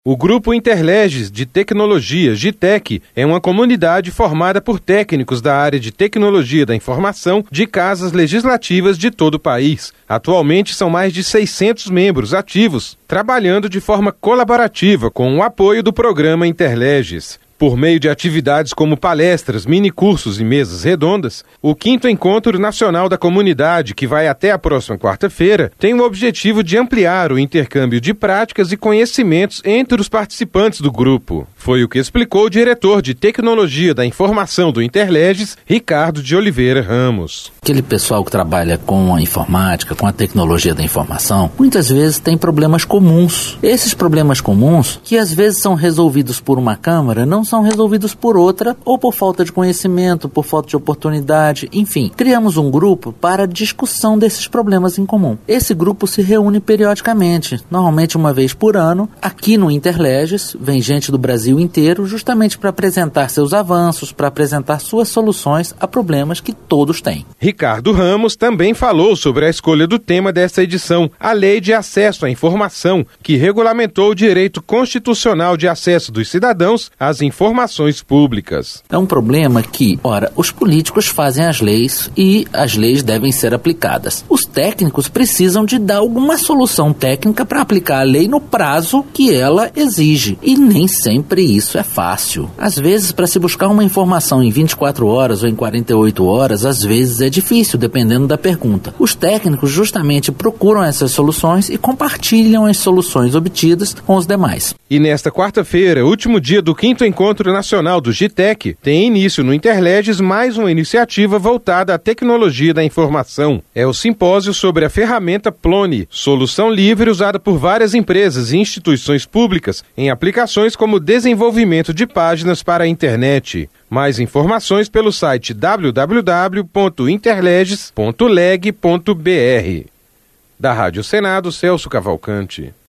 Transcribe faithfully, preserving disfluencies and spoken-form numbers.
O Grupo Interleges de Tecnologia, GITEC, é uma comunidade formada por técnicos da área de tecnologia da informação de casas legislativas de todo o país. Atualmente são mais de seiscentos membros ativos, trabalhando de forma colaborativa com o apoio do programa Interleges. Por meio de atividades como palestras, minicursos e mesas redondas, o quinto Encontro Nacional da Comunidade, que vai até a próxima quarta-feira, tem o objetivo de ampliar o intercâmbio de práticas e conhecimentos entre os participantes do grupo. Foi o que explicou o diretor de Tecnologia da Informação do Interleges, Ricardo de Oliveira Ramos. Aquele pessoal que trabalha com a informática, com a tecnologia da informação, muitas vezes tem problemas comuns. Esses problemas comuns, que às vezes são resolvidos por uma câmara, não são resolvidos por outra, ou por falta de conhecimento, por falta de oportunidade, enfim. Criamos um grupo para discussão desses problemas em comum. Esse grupo se reúne periodicamente, normalmente uma vez por ano, aqui no Interleges, vem gente do Brasil inteiro, justamente para apresentar seus avanços, para apresentar suas soluções a problemas que todos têm. Ricardo Ramos também falou sobre a escolha do tema dessa edição, a Lei de Acesso à Informação, que regulamentou o direito constitucional de acesso dos cidadãos às informações públicas. É um problema que, ora, os políticos fazem as leis e as leis devem ser aplicadas. Os técnicos precisam de dar alguma solução técnica para aplicar a lei no prazo que ela exige. E nem sempre isso é fácil. Às vezes, para se buscar uma informação em vinte e quatro horas ou em quarenta e oito horas, às vezes é difícil, dependendo da pergunta. Os técnicos justamente procuram essas soluções e compartilham as soluções obtidas com os demais. E nesta quarta-feira, último dia do quinto Encontro Nacional do GITEC, tem início no Interleges mais uma iniciativa voltada à tecnologia da informação. É o simpósio sobre a ferramenta Plone, solução livre usada por várias empresas e instituições públicas em aplicações como desenvolvimento de páginas para a internet. Mais informações pelo site w w w ponto interleges ponto leg ponto b r. Da Rádio Senado, Celso Cavalcante.